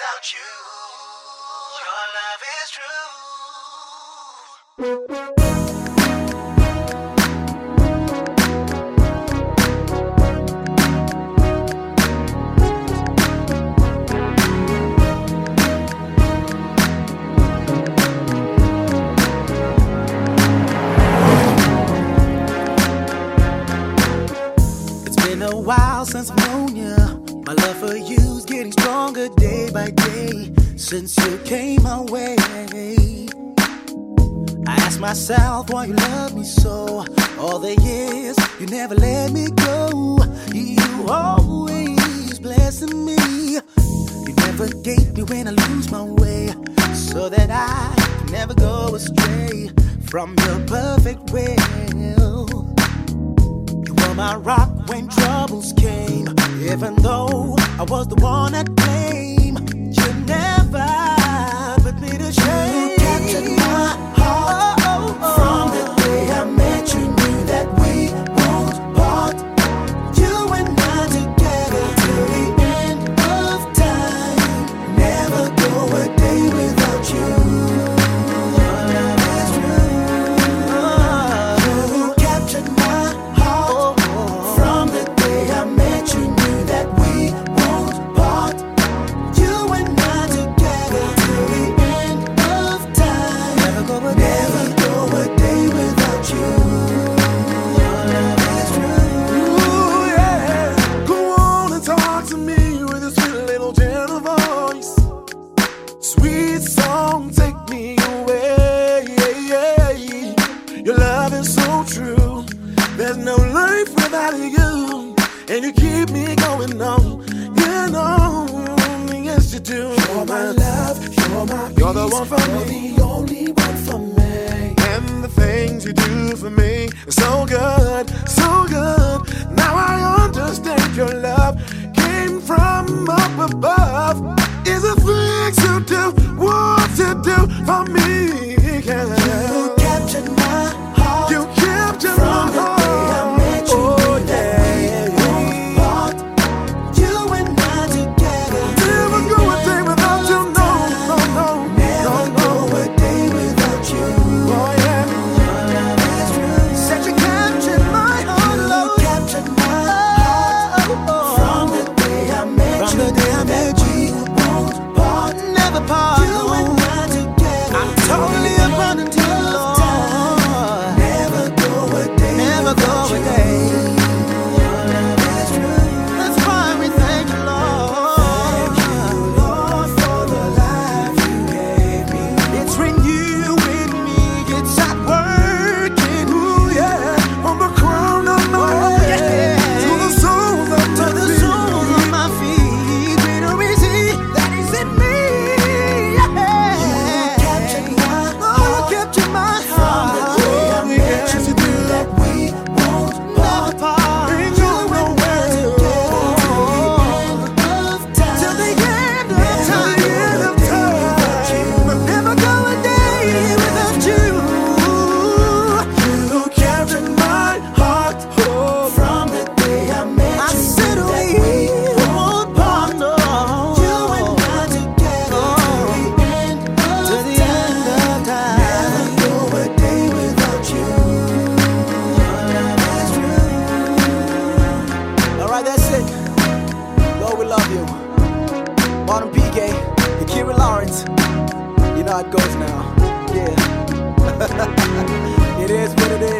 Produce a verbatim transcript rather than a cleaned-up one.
without you. Your love is true. It's been a while since I've known you. My love for you's getting stronger day by day since you came my way. I ask myself why you love me so. All the years you never let me go. You always blessing me. You never gave me when I lose my way, so that I can never go astray from your perfect will. You were my rock when troubles came, even though I was the one that blamed. You never put me to shame. You captured my heart. Oh, oh, oh. From the day I met you, knew that we won't part. You and I together till the end of time. Never go a day without you. Your love is true. You captured my heart. From the day I met you, knew that we won't part. You and I together till the end of time. Never go a day, never go a day without you. Your love is true. Ooh, yeah. Go on and talk to me with a sweet little gentle voice. Sweet song, take me away. Your love is so true. There's no life without you, and you keep me going on. You know, yes you do. You're my love, you're my peace. You're the one for me, you're the only one for me. And the things you do for me are so good, so good. Now I understand your love came from up above. Is the things you do, what you do for me. Yeah. You captured my heart. You captured From my the heart. day I met you, Oh, knew that we won't part. You and I together till Never the go a day end without of you, no, time. no, no, Never no, go no. a day without you. Oh, yeah. Your love is true. Said you captured my heart, Lord. You captured my heart. From the day I met From you, the day I met we won't part. Never part. You and I together. I'm totally till the abandoned to end you, of Lord. time. Never go a day Never go without a you. day. Your love is true. That's why we thank you, Lord. Thank you, Lord, for the life you gave me. It's renewing me. It's at working. Ooh, yeah. From the crown of my Oh, head yeah. to the soles of To my the feet. soles of my feet. Greater is He that is in me. Yeah. You captured my Oh, you heart. captured my From the heart. day I met yes, you, you knew do. that we won't part. Never part. Ain't You going and I nowhere. together till the end of time. Till the end of Never time. go end a of day without time. you. Never go a day without you. You captured my heart. Oh, From the day I met I you, said knew that we we won't part, no. You and I together till the end of To the end of time. Never time. go a day without you. Your love is true. Alright, that's it. Lord, we love you. Martin P K, Akira Lawrence. You know how it goes now. Yeah. It is what it is.